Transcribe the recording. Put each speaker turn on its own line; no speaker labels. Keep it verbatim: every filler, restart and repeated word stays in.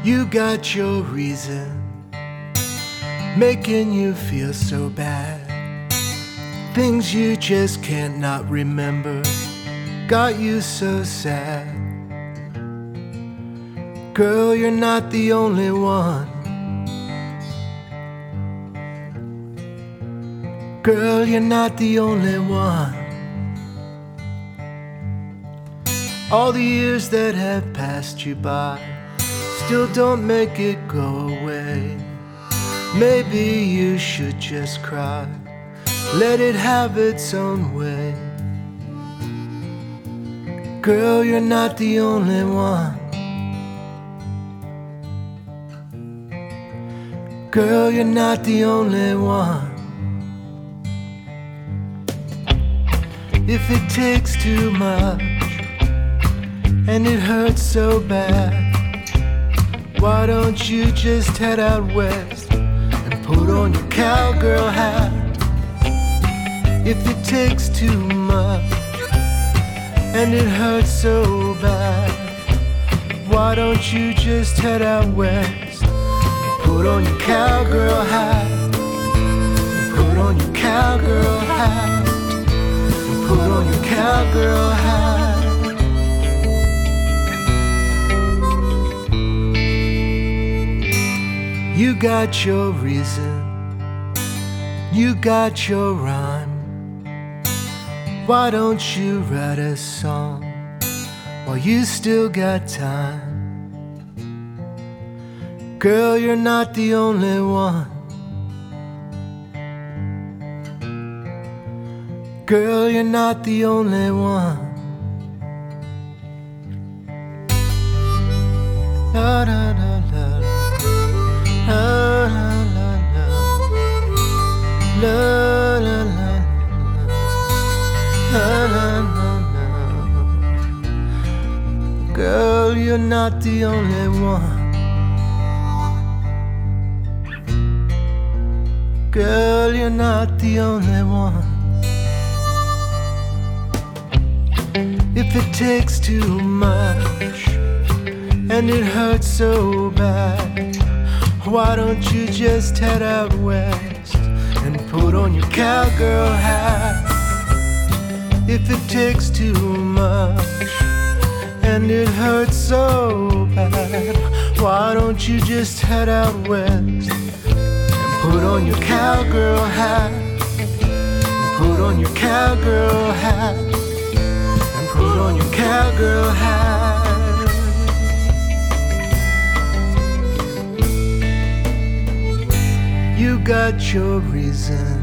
You got your reason, making you feel so bad. Things you just can't not remember got you so sad. Girl, you're not the only one. Girl, you're not the only one. All the years that have passed you by still don't make it go away. Maybe you should just cry, let it have its own way. Girl, you're not the only one. Girl, you're not the only one. If it takes too much and it hurts so bad, why don't you just head out west and put on your cowgirl hat? If it takes too much and it hurts so bad, why don't you just head out west and put on your cowgirl hat? Put on your cowgirl hat. Put on your cowgirl hat. You got your reason, you got your rhyme. Why don't you write a song while you still got time? Girl, you're not the only one. Girl, you're not the only one. La la la la, la la la la, la la la la, la la la. Girl, you're not the only one. Girl, you're not the only one. If it takes too much and it hurts so bad, why don't you just head out west and put on your cowgirl hat? If it takes too much and it hurts so bad, why don't you just head out west and put on your cowgirl hat? Put on your cowgirl hat. Put on your cowgirl hat. You got your reason,